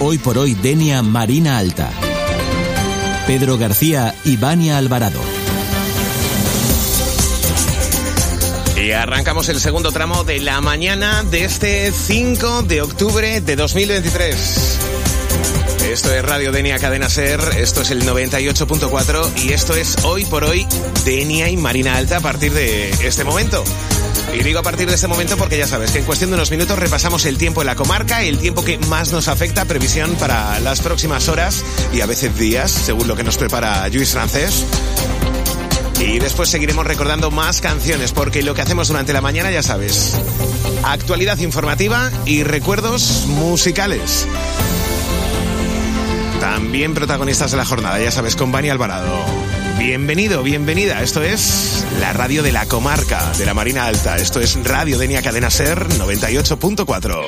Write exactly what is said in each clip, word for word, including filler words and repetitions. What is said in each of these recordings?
Hoy por hoy Denia Marina Alta. Pedro García y Vania Alvarado. Y arrancamos el segundo tramo de la mañana de este cinco de octubre de dos mil veintitrés. Esto es Radio Denia Cadena Ser, esto es el noventa y ocho punto cuatro y esto es Hoy por Hoy Denia y Marina Alta a partir de este momento. Y digo a partir de este momento porque ya sabes que en cuestión de unos minutos repasamos el tiempo en la comarca, el tiempo que más nos afecta, previsión para las próximas horas y a veces días, según lo que nos prepara Lluís Francés. Y después seguiremos recordando más canciones porque lo que hacemos durante la mañana, ya sabes, actualidad informativa y recuerdos musicales. También protagonistas de la jornada, ya sabes, con Vania Alvarado. Bienvenido, bienvenida. Esto es la radio de la comarca de la Marina Alta. Esto es Radio Denia Cadena Ser noventa y ocho punto cuatro.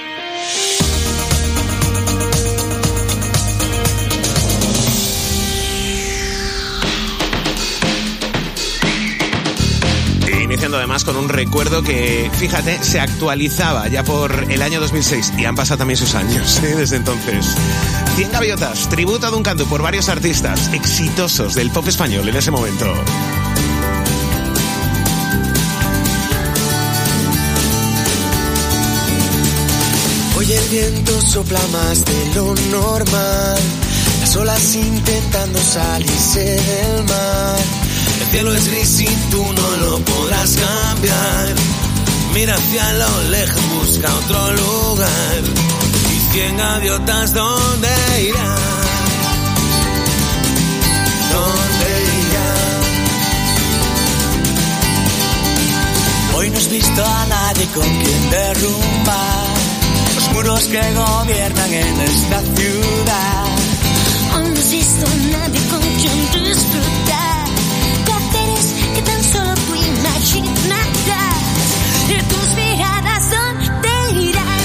Iniciando además con un recuerdo que, fíjate, se actualizaba ya por el año dos mil seis y han pasado también sus años, ¿eh? Desde entonces. cien Gaviotas, tributo a Duncan Du por varios artistas exitosos del pop español en ese momento. Hoy el viento sopla más de lo normal, las olas intentando salirse del mar. El cielo es gris y tú no lo podrás cambiar. Mira hacia lo lejos, busca otro lugar. Y cien gaviotas, ¿dónde irán? ¿Dónde irán? Hoy no has visto a nadie con quien derrumbar los muros que gobiernan en esta ciudad. Hoy no has visto a nadie con quien disfrutar que tan solo tú imaginarás. Y tus miradas, ¿dónde irán?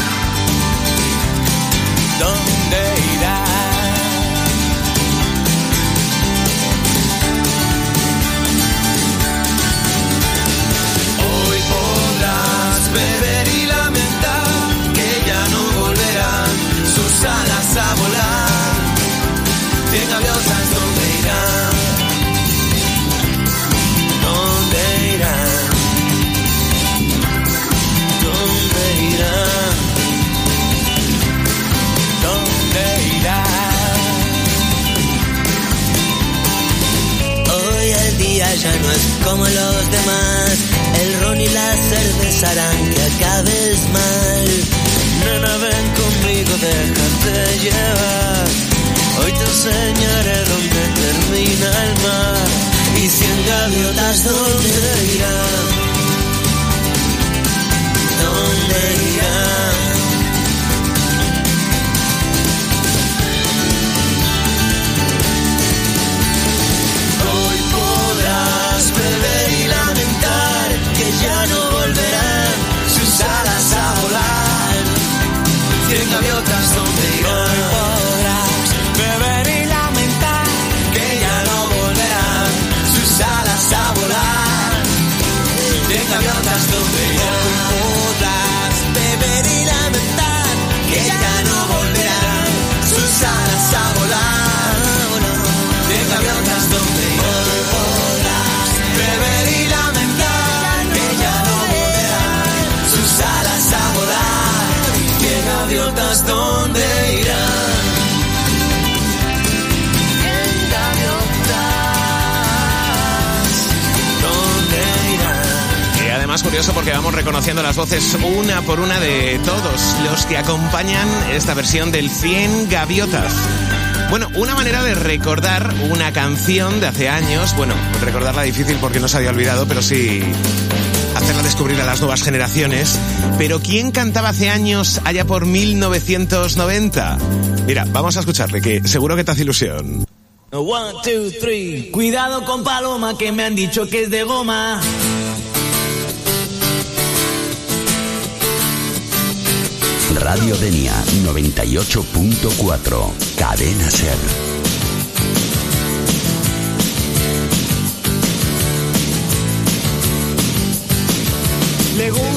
¿Dónde irán? Hoy podrás beber y lamentar que ya no volverán sus alas a volar. Cien gaviotas, ¿dónde irán? ¿Dónde irán? ¿Dónde irán? ¿Dónde irán? Hoy el día ya no es como los demás. El ron y la cerveza harán que acabes mal. Nena, ven conmigo, déjate llevar. Hoy te enseñaré dónde termina el mar. Y cien gaviotas, ¿dónde irán? ¿Dónde irán? Hoy podrás beber y lamentar que ya no volverán sus alas a volar. Cien gaviotas, ¿dónde irán? Hoy podrás beber y lamentar que ya no volverán sus alas a volar. Cien gaviotas, ¿dónde irán? Podrás beber y lamentar que ya no volverán sus alas a volar. Cien gaviotas, ¿dónde irán? Podrás beber y lamentar que ya no volverán sus alas a volar. Cien gaviotas, ¿dónde irán? Además, curioso porque vamos reconociendo las voces una por una de todos los que acompañan esta versión del cien Gaviotas. Bueno, una manera de recordar una canción de hace años, bueno, recordarla difícil porque no se había olvidado, pero sí hacerla descubrir a las nuevas generaciones. Pero ¿quién cantaba hace años allá por mil novecientos noventa? Mira, vamos a escucharle, que seguro que te hace ilusión. One, two, three. Cuidado con Paloma, que me han dicho que es de goma. Radio Denia noventa y ocho punto cuatro, Cadena Ser. Le